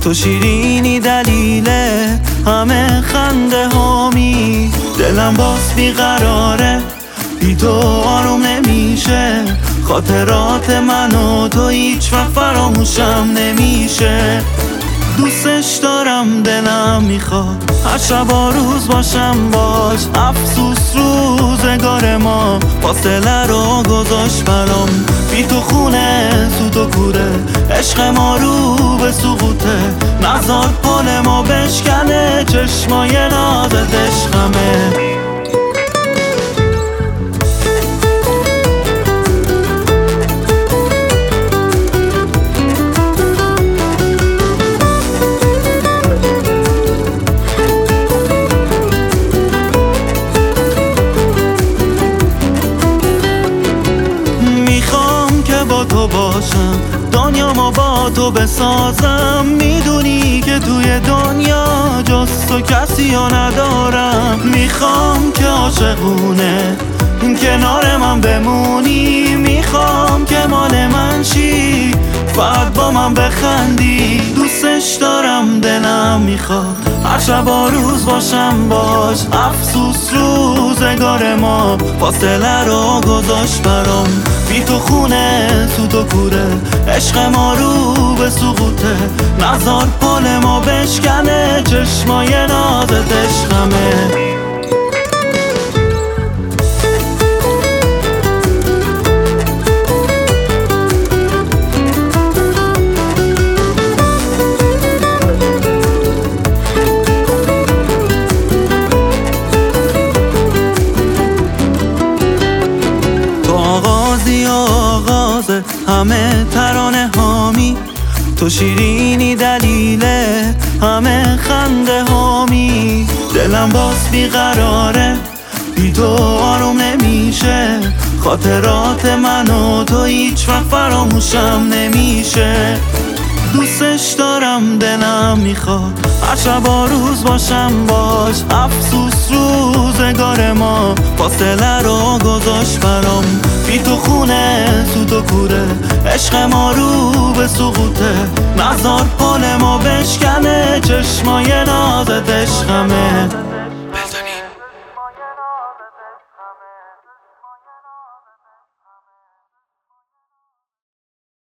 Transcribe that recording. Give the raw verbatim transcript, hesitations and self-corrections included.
تو شیرینی دلیل همه خنده هامی. دلم باز بیقراره، بی تو آروم نمیشه. خاطرات من و تو هیچ وقت فراموشم نمیشه. دوستش دارم، دلم میخواد هر شب و روز باشم باش. افسوس روزگار ما فاصله رو گذاشت برام. بی تو خونه سود و کوره، عشق ما رو به سقوطه. نزار پل ما بشکنه، چشمای نازت عشقمه. تو باشم، دنیامو با تو بسازم. میدونی که توی دنیا جز تو کسی ها ندارم. میخوام که عاشقونه کنار من بمونی. میخوام که مال من شی، فقط با من بخندی. دوستش دارم، دلم میخواد هر شب و روز باشم باش. افسوس روزگار ما فاصله رو گذاشت برام. بی تو خونه سود و کوره، عشق ما رو به سقوطه. نزار پل ما بشکنه، چشمای نازت عشقمه. آغازی آغازه همه ترانه هامی. تو شیرینی دلیل همه خنده هامی. دلم باز بیقراره، بی تو آروم نمیشه. خاطرات من و تو هیچ وقت فراموشم نمیشه. دوستش دارم، دلم میخواد هر شب و روز باشم باش. افسوس روزگار ما فاصله رو گذاشت برام. بی تو خونه سود و کوره، عشق ما رو به سقوطه. نزار پل ما بشکنه، چشمای نازت عشقمه.